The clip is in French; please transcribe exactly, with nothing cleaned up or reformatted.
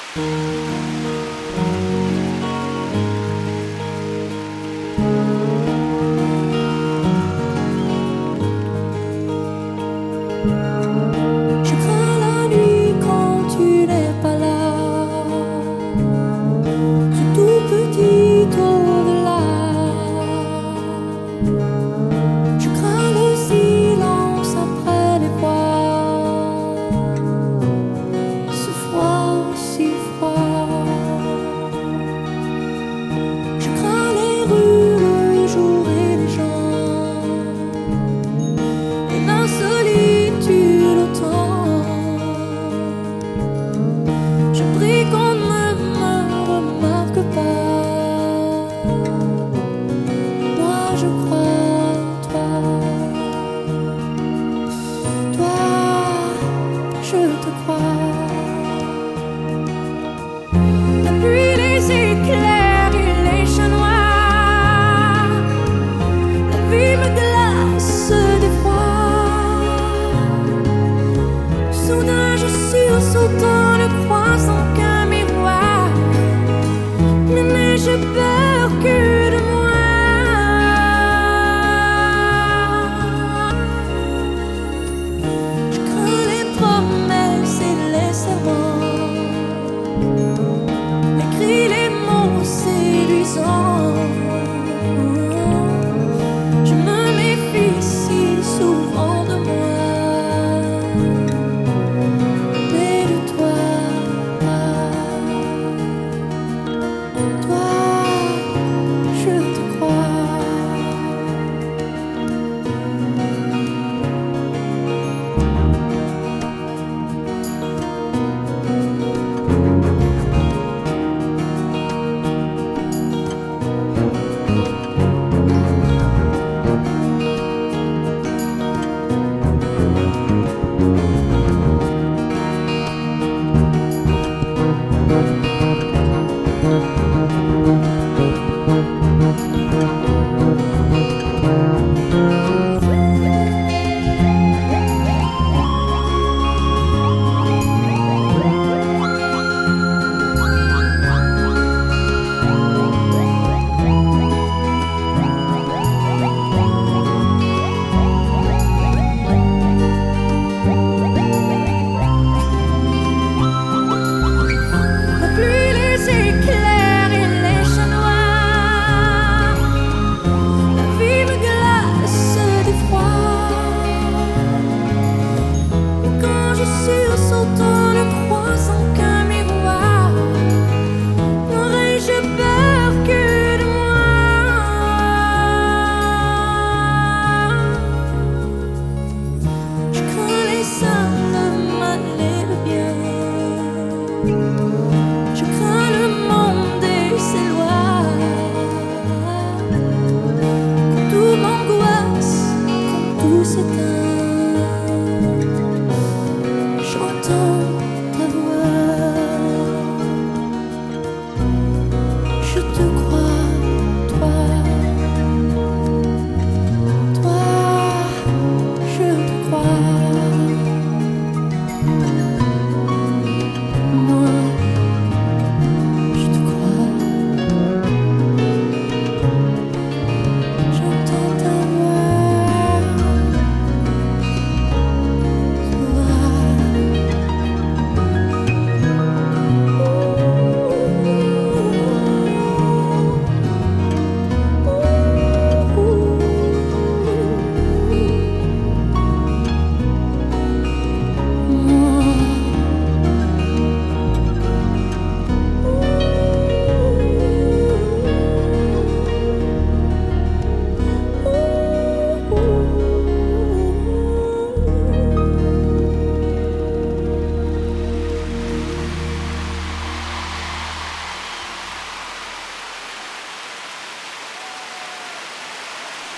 Je crains la nuit quand tu n'es pas là, ce tout petit au-delà. Je crains le silence après les voix, ce froid, si froid. Je crains les rues, le jour et les gens, et l'insolitude autant. Je prie qu'on ne me remarque pas. Moi je crois en toi, toi je te crois. La pluie, les éclairs et les chats noirs, la vie me glace d'effroi. Soudain je sursaute en ne croisant qu'un miroir. Ne n'ai-je pas